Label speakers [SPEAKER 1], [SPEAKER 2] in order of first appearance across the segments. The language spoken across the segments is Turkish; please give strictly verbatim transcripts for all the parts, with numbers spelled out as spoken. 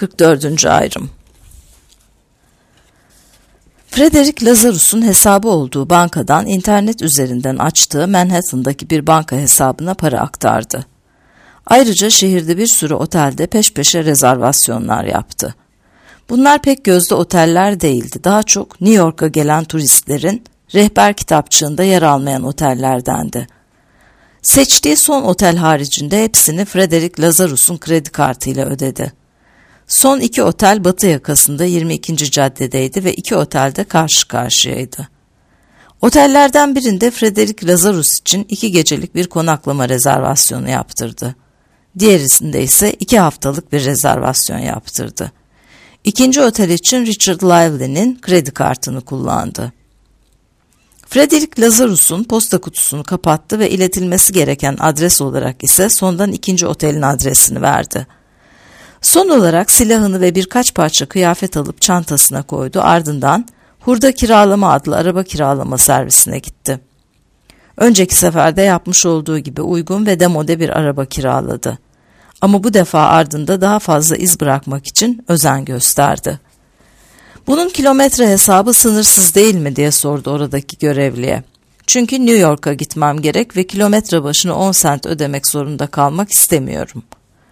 [SPEAKER 1] kırk dördüncü ayrım. Frederick Lazarus'un hesabı olduğu bankadan internet üzerinden açtığı Manhattan'daki bir banka hesabına para aktardı. Ayrıca şehirde bir sürü otelde peş peşe rezervasyonlar yaptı. Bunlar pek gözde oteller değildi. Daha çok New York'a gelen turistlerin rehber kitapçığında yer almayan otellerdendi. Seçtiği son otel haricinde hepsini Frederick Lazarus'un kredi kartıyla ödedi. Son iki otel batı yakasında yirmi ikinci caddedeydi ve iki otel de karşı karşıyaydı. Otellerden birinde Frederick Lazarus için iki gecelik bir konaklama rezervasyonu yaptırdı. Diğerisinde ise iki haftalık bir rezervasyon yaptırdı. İkinci otel için Richard Lively'nin kredi kartını kullandı. Frederick Lazarus'un posta kutusunu kapattı ve iletilmesi gereken adres olarak ise sondan ikinci otelin adresini verdi. Son olarak silahını ve birkaç parça kıyafet alıp çantasına koydu, ardından Hurda Kiralama adlı araba kiralama servisine gitti. Önceki seferde yapmış olduğu gibi uygun ve demode bir araba kiraladı. Ama bu defa ardında daha fazla iz bırakmak için özen gösterdi. "Bunun kilometre hesabı sınırsız değil mi?" diye sordu oradaki görevliye. "Çünkü New York'a gitmem gerek ve kilometre başına on sent ödemek zorunda kalmak istemiyorum."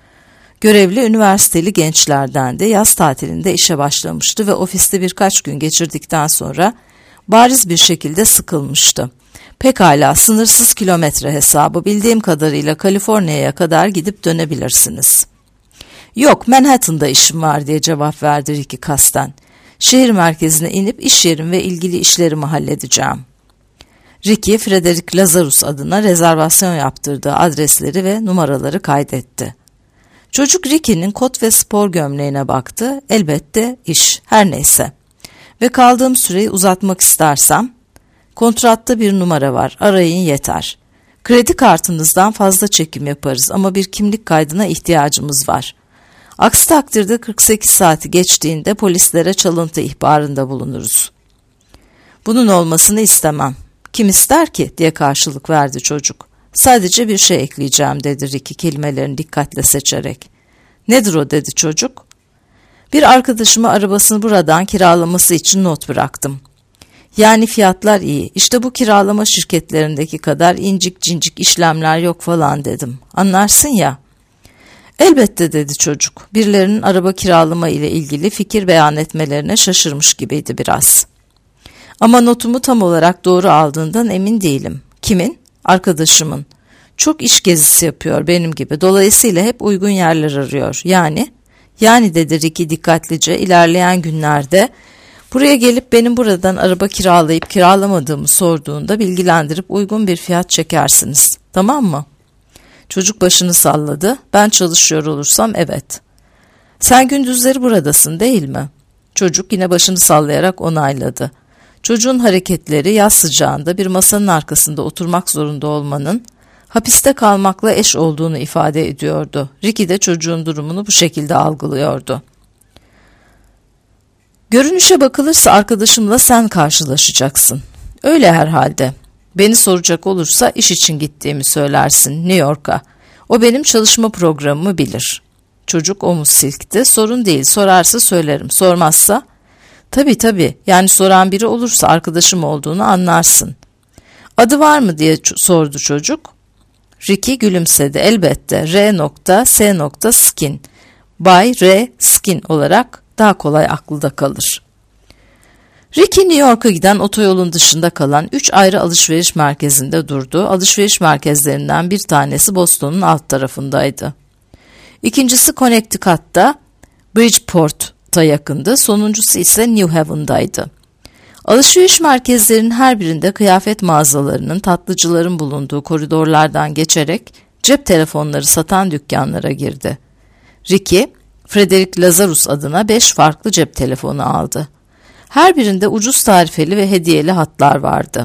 [SPEAKER 1] Görevli üniversiteli gençlerdendi, yaz tatilinde işe başlamıştı ve ofiste birkaç gün geçirdikten sonra bariz bir şekilde sıkılmıştı. "Pekala, sınırsız kilometre hesabı, bildiğim kadarıyla Kaliforniya'ya kadar gidip dönebilirsiniz." "Yok, Manhattan'da işim var," diye cevap verdi Ricky kasten. "Şehir merkezine inip iş yerim ve ilgili işlerimi halledeceğim." Ricky, Frederick Lazarus adına rezervasyon yaptırdığı adresleri ve numaraları kaydetti. Çocuk Ricky'nin kot ve spor gömleğine baktı. Elbette iş, her neyse. "Ve kaldığım süreyi uzatmak istersem, kontratta bir numara var, arayın yeter. Kredi kartınızdan fazla çekim yaparız ama bir kimlik kaydına ihtiyacımız var. Aksi takdirde kırk sekiz saati geçtiğinde polislere çalıntı ihbarında bulunuruz." "Bunun olmasını istemem." "Kim ister ki?" diye karşılık verdi çocuk. "Sadece bir şey ekleyeceğim," dedi Ricky kelimelerini dikkatle seçerek. "Nedir o?" dedi çocuk. "Bir arkadaşıma arabasını buradan kiralaması için not bıraktım. Yani fiyatlar iyi. İşte bu kiralama şirketlerindeki kadar incik cincik işlemler yok falan dedim. Anlarsın ya." "Elbette," dedi çocuk. Birilerinin araba kiralama ile ilgili fikir beyan etmelerine şaşırmış gibiydi biraz. "Ama notumu tam olarak doğru aldığından emin değilim." "Kimin?" "Arkadaşımın. Çok iş gezisi yapıyor benim gibi. Dolayısıyla hep uygun yerler arıyor. Yani?" "Yani," dedi Ricky dikkatlice, "ilerleyen günlerde buraya gelip benim buradan araba kiralayıp kiralamadığımı sorduğunda bilgilendirip uygun bir fiyat çekersiniz. Tamam mı?" Çocuk başını salladı. "Ben çalışıyor olursam evet." "Sen gündüzleri buradasın değil mi?" Çocuk yine başını sallayarak onayladı. Çocuğun hareketleri yaz sıcağında bir masanın arkasında oturmak zorunda olmanın hapiste kalmakla eş olduğunu ifade ediyordu. Ricky de çocuğun durumunu bu şekilde algılıyordu. "Görünüşe bakılırsa arkadaşımla sen karşılaşacaksın." "Öyle herhalde. Beni soracak olursa iş için gittiğimi söylersin New York'a. O benim çalışma programımı bilir." Çocuk omuz silkti. "Sorun değil, sorarsa söylerim, sormazsa..." "Tabii tabii, yani soran biri olursa arkadaşım olduğunu anlarsın." "Adı var mı?" diye sordu çocuk. Ricky gülümsedi. "Elbette, R S Skin. Bay R. Skin olarak daha kolay akılda kalır." Ricky New York'a giden otoyolun dışında kalan üç ayrı alışveriş merkezinde durdu. Alışveriş merkezlerinden bir tanesi Boston'un alt tarafındaydı. İkincisi Connecticut'ta Bridgeport'a yakındı. Sonuncusu ise New Haven'daydı. Alışveriş merkezlerinin her birinde kıyafet mağazalarının, tatlıcıların bulunduğu koridorlardan geçerek cep telefonları satan dükkanlara girdi. Ricky, Frederick Lazarus adına beş farklı cep telefonu aldı. Her birinde ucuz tarifeli ve hediyeli hatlar vardı.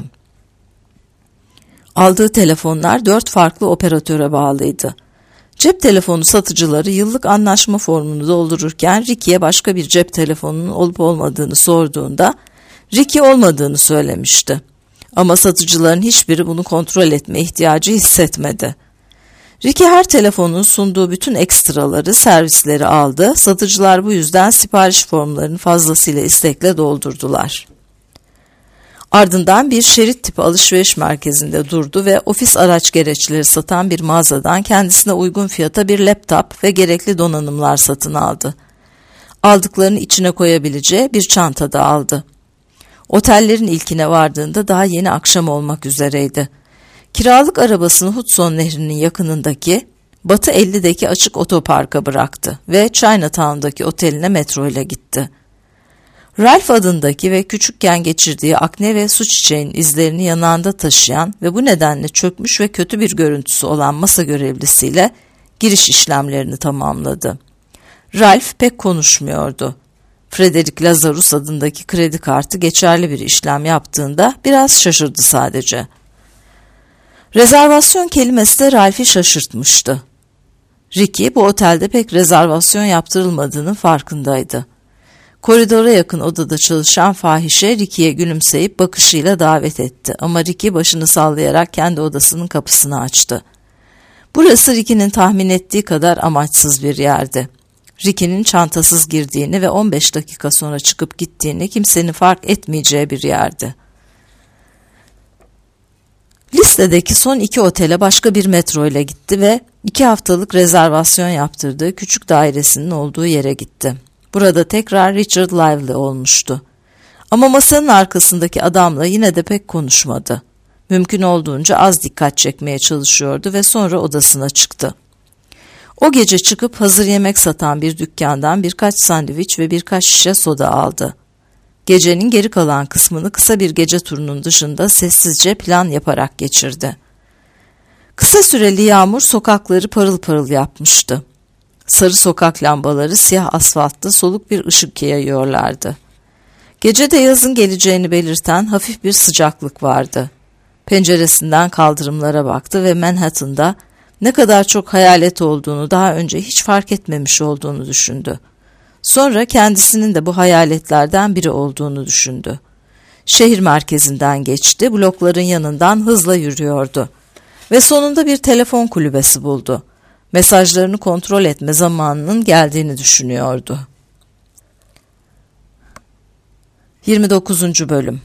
[SPEAKER 1] Aldığı telefonlar dört farklı operatöre bağlıydı. Cep telefonu satıcıları yıllık anlaşma formunu doldururken Ricky'ye başka bir cep telefonunun olup olmadığını sorduğunda Ricky olmadığını söylemişti. Ama satıcıların hiçbiri bunu kontrol etme ihtiyacı hissetmedi. Ricky her telefonun sunduğu bütün ekstraları, servisleri aldı. Satıcılar bu yüzden sipariş formlarını fazlasıyla istekle doldurdular. Ardından bir şerit tipi alışveriş merkezinde durdu ve ofis araç gereçleri satan bir mağazadan kendisine uygun fiyata bir laptop ve gerekli donanımlar satın aldı. Aldıklarını içine koyabileceği bir çanta da aldı. Otellerin ilkine vardığında daha yeni akşam olmak üzereydi. Kiralık arabasını Hudson Nehri'nin yakınındaki Batı elli'deki açık otoparka bıraktı ve Chinatown'daki oteline metro ile gitti. Ralph adındaki ve küçükken geçirdiği akne ve su çiçeğinin izlerini yanağında taşıyan ve bu nedenle çökmüş ve kötü bir görüntüsü olan masa görevlisiyle giriş işlemlerini tamamladı. Ralph pek konuşmuyordu. Frederick Lazarus adındaki kredi kartı geçerli bir işlem yaptığında biraz şaşırdı sadece. Rezervasyon kelimesi de Ralph'i şaşırtmıştı. Ricky bu otelde pek rezervasyon yaptırılmadığının farkındaydı. Koridora yakın odada çalışan fahişe Ricky'ye gülümseyip bakışıyla davet etti ama Ricky başını sallayarak kendi odasının kapısını açtı. Burası Ricky'nin tahmin ettiği kadar amaçsız bir yerdi. Ricky'nin çantasız girdiğini ve on beş dakika sonra çıkıp gittiğini kimsenin fark etmeyeceği bir yerdi. Listedeki son iki otele başka bir metro ile gitti ve iki haftalık rezervasyon yaptırdığı küçük dairesinin olduğu yere gitti. Burada tekrar Richard Lively olmuştu. Ama masanın arkasındaki adamla yine de pek konuşmadı. Mümkün olduğunca az dikkat çekmeye çalışıyordu ve sonra odasına çıktı. O gece çıkıp hazır yemek satan bir dükkandan birkaç sandviç ve birkaç şişe soda aldı. Gecenin geri kalan kısmını kısa bir gece turunun dışında sessizce plan yaparak geçirdi. Kısa süreli yağmur sokakları parıl parıl yapmıştı. Sarı sokak lambaları siyah asfaltta soluk bir ışık yayıyorlardı. Gecede yazın geleceğini belirten hafif bir sıcaklık vardı. Penceresinden kaldırımlara baktı ve Manhattan'da ne kadar çok hayalet olduğunu daha önce hiç fark etmemiş olduğunu düşündü. Sonra kendisinin de bu hayaletlerden biri olduğunu düşündü. Şehir merkezinden geçti, blokların yanından hızla yürüyordu. Ve sonunda bir telefon kulübesi buldu. Mesajlarını kontrol etme zamanının geldiğini düşünüyordu. yirmi dokuzuncu Bölüm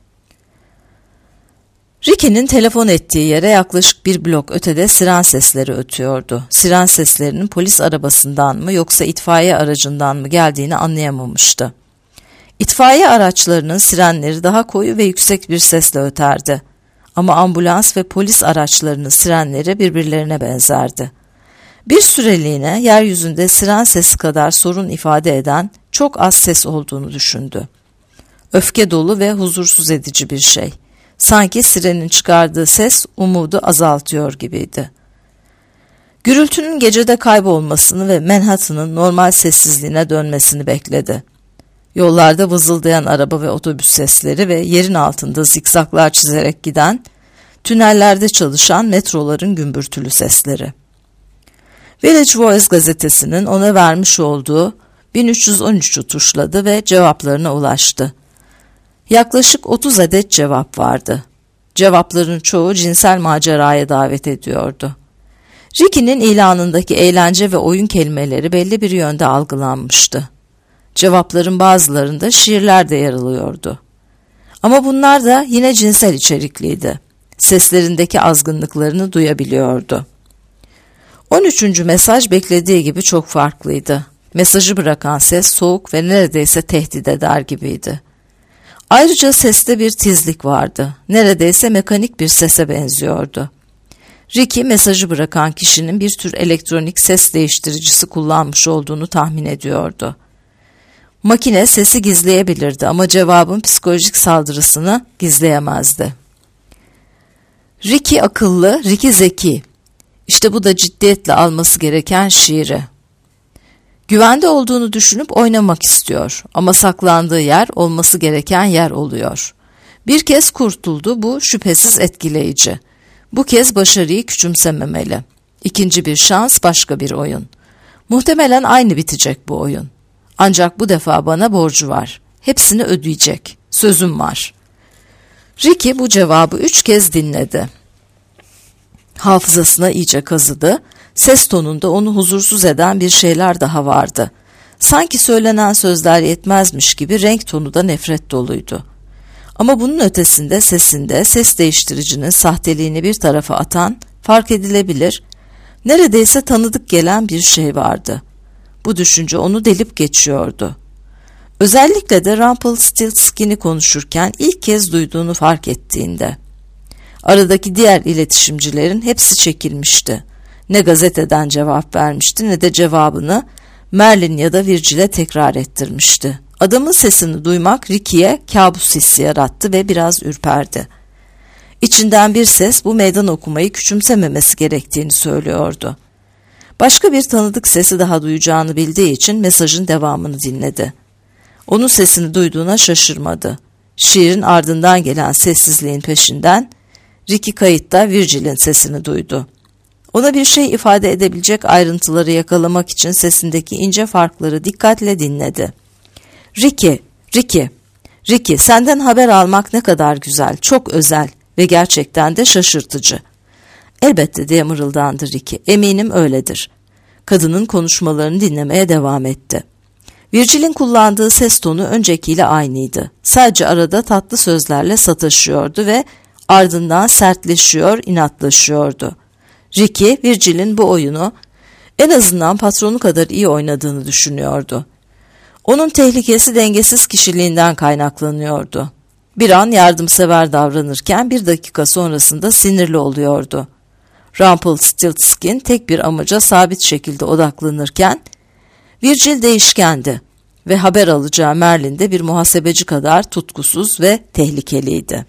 [SPEAKER 1] Ricky'nin telefon ettiği yere yaklaşık bir blok ötede siren sesleri ötüyordu. Siren seslerinin polis arabasından mı yoksa itfaiye aracından mı geldiğini anlayamamıştı. İtfaiye araçlarının sirenleri daha koyu ve yüksek bir sesle öterdi. Ama ambulans ve polis araçlarının sirenleri birbirlerine benzerdi. Bir süreliğine yeryüzünde siren sesi kadar sorun ifade eden çok az ses olduğunu düşündü. Öfke dolu ve huzursuz edici bir şey. Sanki sirenin çıkardığı ses umudu azaltıyor gibiydi. Gürültünün gecede kaybolmasını ve Manhattan'ın normal sessizliğine dönmesini bekledi. Yollarda vızıldayan araba ve otobüs sesleri ve yerin altında zikzaklar çizerek giden, tünellerde çalışan metroların gümbürtülü sesleri. Village Voice gazetesinin ona vermiş olduğu bin üç yüz on üç'ü tuşladı ve cevaplarına ulaştı. Yaklaşık otuz adet cevap vardı. Cevapların çoğu cinsel maceraya davet ediyordu. Ricky'nin ilanındaki eğlence ve oyun kelimeleri belli bir yönde algılanmıştı. Cevapların bazılarında şiirler de yer alıyordu. Ama bunlar da yine cinsel içerikliydi. Seslerindeki azgınlıklarını duyabiliyordu. on üçüncü mesaj beklediği gibi çok farklıydı. Mesajı bırakan ses soğuk ve neredeyse tehdit eder gibiydi. Ayrıca seste bir tizlik vardı. Neredeyse mekanik bir sese benziyordu. Ricky mesajı bırakan kişinin bir tür elektronik ses değiştiricisi kullanmış olduğunu tahmin ediyordu. Makine sesi gizleyebilirdi ama cevabın psikolojik saldırısını gizleyemezdi. Ricky akıllı, Ricky zeki. İşte bu da ciddiyetle alması gereken şiiri. Güvende olduğunu düşünüp oynamak istiyor ama saklandığı yer olması gereken yer oluyor. Bir kez kurtuldu, bu şüphesiz etkileyici. Bu kez başarıyı küçümsememeli. İkinci bir şans, başka bir oyun. Muhtemelen aynı bitecek bu oyun. Ancak bu defa bana borcu var. Hepsini ödeyecek. Sözüm var. Ricky bu cevabı üç kez dinledi. Hafızasına iyice kazıdı. Ses tonunda onu huzursuz eden bir şeyler daha vardı. Sanki söylenen sözler yetmezmiş gibi renk tonu da nefret doluydu. Ama bunun ötesinde sesinde ses değiştiricinin sahteliğini bir tarafa atan, fark edilebilir, neredeyse tanıdık gelen bir şey vardı. Bu düşünce onu delip geçiyordu. Özellikle de Rumpelstiltskin'i konuşurken ilk kez duyduğunu fark ettiğinde. Aradaki diğer iletişimcilerin hepsi çekilmişti. Ne gazeteden cevap vermişti ne de cevabını Merlin ya da Virgil'e tekrar ettirmişti. Adamın sesini duymak Ricky'ye kabus hissi yarattı ve biraz ürperdi. İçinden bir ses bu meydan okumayı küçümsememesi gerektiğini söylüyordu. Başka bir tanıdık sesi daha duyacağını bildiği için mesajın devamını dinledi. Onun sesini duyduğuna şaşırmadı. Şiirin ardından gelen sessizliğin peşinden Ricky kayıtta Virgil'in sesini duydu. Ona bir şey ifade edebilecek ayrıntıları yakalamak için sesindeki ince farkları dikkatle dinledi. Ricky, Ricky, Ricky, senden haber almak ne kadar güzel, çok özel ve gerçekten de şaşırtıcı. Elbette diye mırıldandı Ricky, eminim öyledir. Kadının konuşmalarını dinlemeye devam etti. Virgil'in kullandığı ses tonu öncekiyle aynıydı. Sadece arada tatlı sözlerle sataşıyordu ve ardından sertleşiyor, inatlaşıyordu. Ricky, Virgil'in bu oyunu en azından patronu kadar iyi oynadığını düşünüyordu. Onun tehlikesi dengesiz kişiliğinden kaynaklanıyordu. Bir an yardımsever davranırken bir dakika sonrasında sinirli oluyordu. Rumpelstiltskin tek bir amaca sabit şekilde odaklanırken Virgil değişkendi ve haber alacağı Merlin de bir muhasebeci kadar tutkusuz ve tehlikeliydi.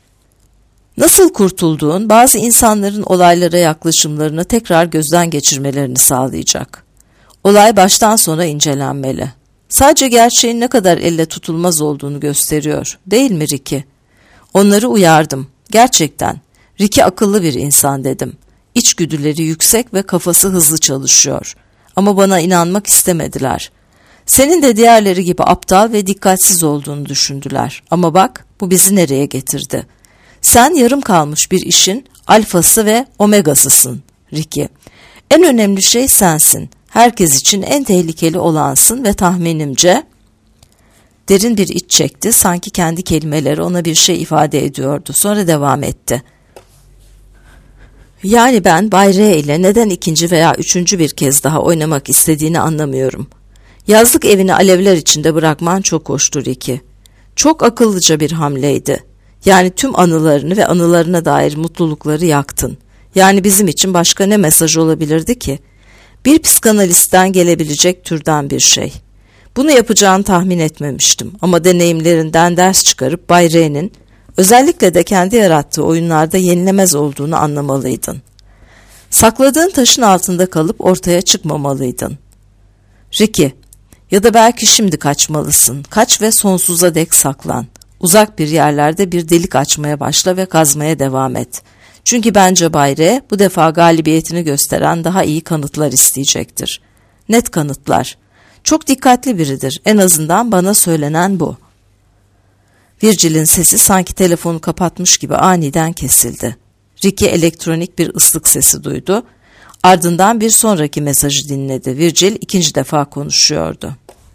[SPEAKER 1] Nasıl kurtulduğun bazı insanların olaylara yaklaşımlarını tekrar gözden geçirmelerini sağlayacak. Olay baştan sona incelenmeli. Sadece gerçeğin ne kadar elle tutulmaz olduğunu gösteriyor, değil mi Ricky? Onları uyardım. Gerçekten. Ricky akıllı bir insan dedim. İçgüdüleri yüksek ve kafası hızlı çalışıyor. Ama bana inanmak istemediler. Senin de diğerleri gibi aptal ve dikkatsiz olduğunu düşündüler. Ama bak, bu bizi nereye getirdi? Sen yarım kalmış bir işin alfası ve omegasısın, Ricky. En önemli şey sensin. Herkes için en tehlikeli olansın ve tahminimce... Derin bir iç çekti, sanki kendi kelimeleri ona bir şey ifade ediyordu. Sonra devam etti. Yani ben Bay R ile neden ikinci veya üçüncü bir kez daha oynamak istediğini anlamıyorum. Yazlık evini alevler içinde bırakman çok hoştu Ricky. Çok akıllıca bir hamleydi. Yani tüm anılarını ve anılarına dair mutlulukları yaktın. Yani bizim için başka ne mesaj olabilirdi ki? Bir psikanalistten gelebilecek türden bir şey. Bunu yapacağını tahmin etmemiştim ama deneyimlerinden ders çıkarıp Bay R'nin özellikle de kendi yarattığı oyunlarda yenilemez olduğunu anlamalıydın. Sakladığın taşın altında kalıp ortaya çıkmamalıydın. Ricky, ya da belki şimdi kaçmalısın. Kaç ve sonsuza dek saklan. Uzak bir yerlerde bir delik açmaya başla ve kazmaya devam et. Çünkü bence Bay R bu defa galibiyetini gösteren daha iyi kanıtlar isteyecektir. Net kanıtlar. Çok dikkatli biridir. En azından bana söylenen bu. Virgil'in sesi sanki telefonu kapatmış gibi aniden kesildi. Ricky elektronik bir ıslık sesi duydu. Ardından bir sonraki mesajı dinledi. Virgil ikinci defa konuşuyordu.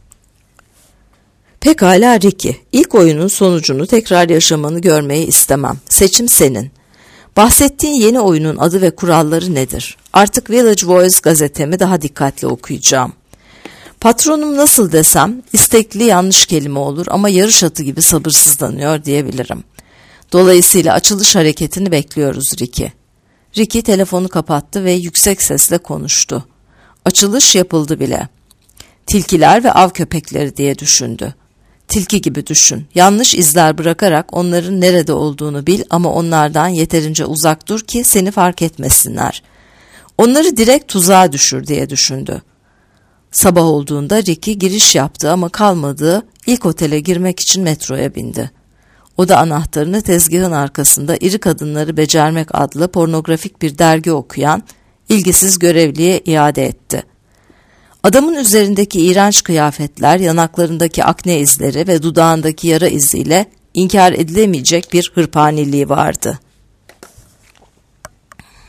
[SPEAKER 1] Pekala Ricky, ilk oyunun sonucunu tekrar yaşamanı görmeyi istemem. Seçim senin. Bahsettiğin yeni oyunun adı ve kuralları nedir? Artık Village Voice gazetemi daha dikkatli okuyacağım. Patronum nasıl desem, istekli yanlış kelime olur ama yarış atı gibi sabırsızlanıyor diyebilirim. Dolayısıyla açılış hareketini bekliyoruz Ricky. Ricky telefonu kapattı ve yüksek sesle konuştu. Açılış yapıldı bile. Tilkiler ve av köpekleri diye düşündü. Tilki gibi düşün. Yanlış izler bırakarak onların nerede olduğunu bil ama onlardan yeterince uzak dur ki seni fark etmesinler. Onları direkt tuzağa düşür diye düşündü. Sabah olduğunda Ricky giriş yaptı ama kalmadığı ilk otele girmek için metroya bindi. Oda anahtarını tezgahın arkasında İri Kadınları Becermek adlı pornografik bir dergi okuyan ilgisiz görevliye iade etti. Adamın üzerindeki iğrenç kıyafetler, yanaklarındaki akne izleri ve dudağındaki yara iziyle inkar edilemeyecek bir hırpaniliği vardı.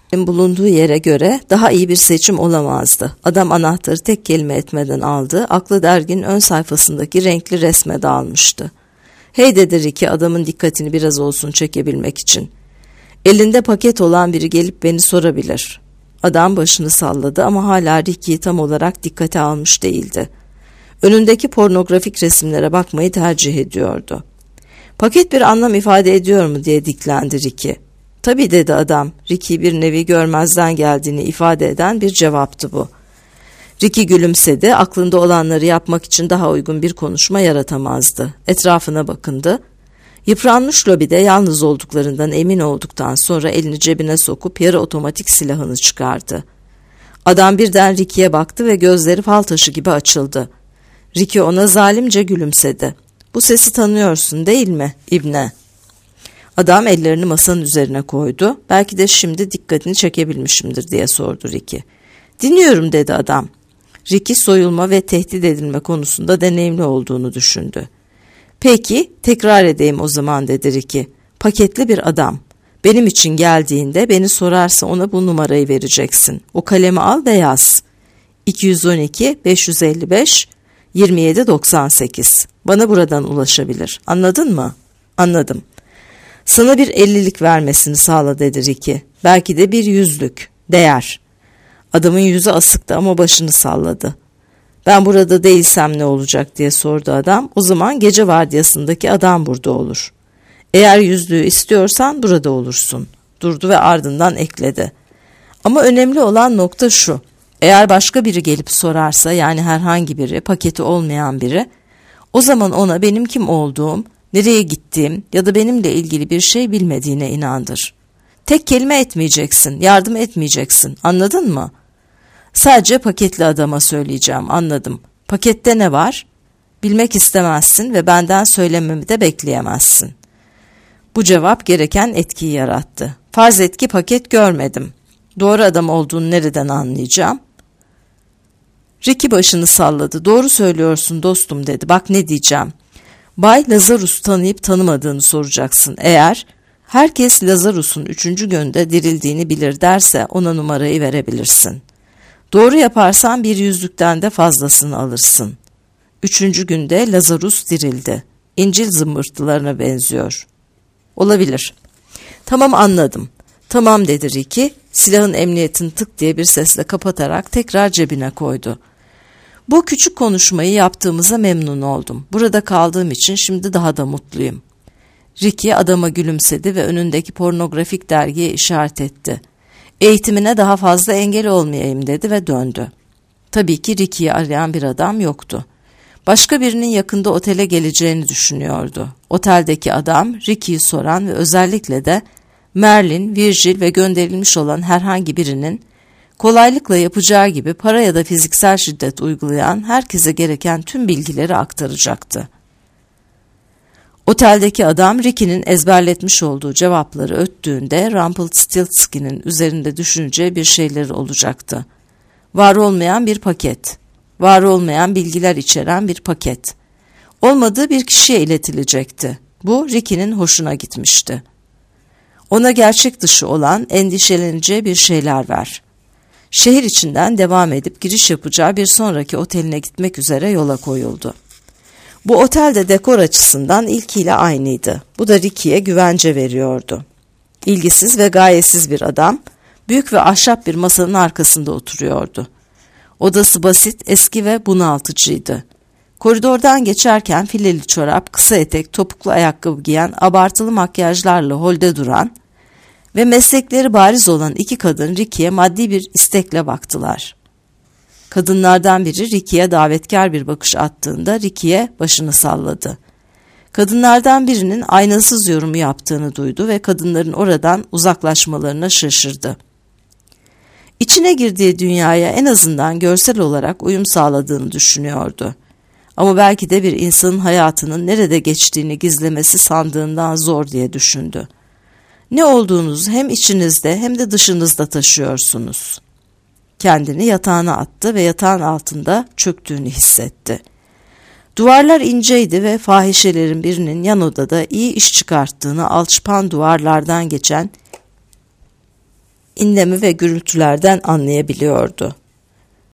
[SPEAKER 1] bulunduğu yere göre daha iyi bir seçim olamazdı. Adam anahtarı tek kelime etmeden aldı, aklı derginin ön sayfasındaki renkli resme dalmıştı. "Hey," dedi Ricky, adamın dikkatini biraz olsun çekebilmek için. "Elinde paket olan biri gelip beni sorabilir." Adam başını salladı ama hala Ricky'yi tam olarak dikkate almış değildi. Önündeki pornografik resimlere bakmayı tercih ediyordu. "Paket bir anlam ifade ediyor mu?" diye diklendi Ricky. "Tabii," dedi adam. Ricky bir nevi görmezden geldiğini ifade eden bir cevaptı bu. Ricky gülümsedi. Aklında olanları yapmak için daha uygun bir konuşma yaratamazdı. Etrafına bakındı. Yıpranmış lobide yalnız olduklarından emin olduktan sonra elini cebine sokup yarı otomatik silahını çıkardı. Adam birden Ricky'ye baktı ve gözleri fal taşı gibi açıldı. Ricky ona zalimce gülümsedi. "Bu sesi tanıyorsun değil mi, İbne?" Adam ellerini masanın üzerine koydu. "Belki de şimdi dikkatini çekebilmişimdir," diye sordu Ricky. "Dinliyorum," dedi adam. Ricky soyulma ve tehdit edilme konusunda deneyimli olduğunu düşündü. "Peki, tekrar edeyim o zaman," dedi Ricky. "Paketli bir adam. Benim için geldiğinde beni sorarsa ona bu numarayı vereceksin. O kalemi al ve yaz. iki yüz on iki beş yüz elli beş yirmi yedi doksan sekiz. Bana buradan ulaşabilir. Anladın mı?" "Anladım." "Sana bir ellilik vermesini sağla," dedi Ricky. "Belki de bir yüzlük. Değer." Adamın yüzü asıktı ama başını salladı. "Ben burada değilsem ne olacak?" diye sordu adam. "O zaman gece vardiyasındaki adam burada olur. Eğer yüzlüğü istiyorsan burada olursun." Durdu ve ardından ekledi. "Ama önemli olan nokta şu. Eğer başka biri gelip sorarsa, yani herhangi biri, paketi olmayan biri, o zaman ona benim kim olduğum, nereye gittiğim ya da benimle ilgili bir şey bilmediğine inandır. Tek kelime etmeyeceksin, yardım etmeyeceksin. Anladın mı?" "Sadece paketli adama söyleyeceğim." "Anladım. Pakette ne var?" "Bilmek istemezsin ve benden söylememi de bekleyemezsin." Bu cevap gereken etkiyi yarattı. "Farz et ki paket görmedim. Doğru adam olduğunu nereden anlayacağım?" Ricky başını salladı. "Doğru söylüyorsun dostum," dedi. "Bak ne diyeceğim. Bay Lazarus'u tanıyıp tanımadığını soracaksın. Eğer herkes Lazarus'un üçüncü günde dirildiğini bilir derse ona numarayı verebilirsin. Doğru yaparsan bir yüzlükten de fazlasını alırsın. Üçüncü günde Lazarus dirildi. İncil zımbırtılarına benziyor." "Olabilir." "Tamam, anladım." "Tamam," dedi Ricky. Silahın emniyetini tık diye bir sesle kapatarak tekrar cebine koydu. "Bu küçük konuşmayı yaptığımıza memnun oldum. Burada kaldığım için şimdi daha da mutluyum." Ricky adama gülümsedi ve önündeki pornografik dergiye işaret etti. "Eğitimine daha fazla engel olmayayım," dedi ve döndü. Tabii ki Ricky'yi arayan bir adam yoktu. Başka birinin yakında otele geleceğini düşünüyordu. Oteldeki adam Ricky'yi soran ve özellikle de Merlin, Virgil ve gönderilmiş olan herhangi birinin kolaylıkla yapacağı gibi para ya da fiziksel şiddet uygulayan herkese gereken tüm bilgileri aktaracaktı. Oteldeki adam Ricky'nin ezberletmiş olduğu cevapları öttüğünde Rumpelstiltskin'in üzerinde düşüneceği bir şeyleri olacaktı. Var olmayan bir paket, var olmayan bilgiler içeren bir paket. Olmadığı bir kişiye iletilecekti. Bu Ricky'nin hoşuna gitmişti. "Ona gerçek dışı olan, endişeleneceği bir şeyler ver." Şehir içinden devam edip giriş yapacağı bir sonraki oteline gitmek üzere yola koyuldu. Bu otel de dekor açısından ilkiyle aynıydı. Bu da Ricky'ye güvence veriyordu. İlgisiz ve gayesiz bir adam, büyük ve ahşap bir masanın arkasında oturuyordu. Odası basit, eski ve bunaltıcıydı. Koridordan geçerken fileli çorap, kısa etek, topuklu ayakkabı giyen, abartılı makyajlarla holde duran ve meslekleri bariz olan iki kadın Ricky'ye maddi bir istekle baktılar. Kadınlardan biri Ricky'ye davetkar bir bakış attığında Ricky'ye başını salladı. Kadınlardan birinin aynasız yorumu yaptığını duydu ve kadınların oradan uzaklaşmalarına şaşırdı. İçine girdiği dünyaya en azından görsel olarak uyum sağladığını düşünüyordu. Ama belki de bir insanın hayatının nerede geçtiğini gizlemesi sandığından zor diye düşündü. Ne olduğunuzu hem içinizde hem de dışınızda taşıyorsunuz. Kendini yatağına attı ve yatağın altında çöktüğünü hissetti. Duvarlar inceydi ve fahişelerin birinin yan odada iyi iş çıkarttığını alçıpan duvarlardan geçen inlemi ve gürültülerden anlayabiliyordu.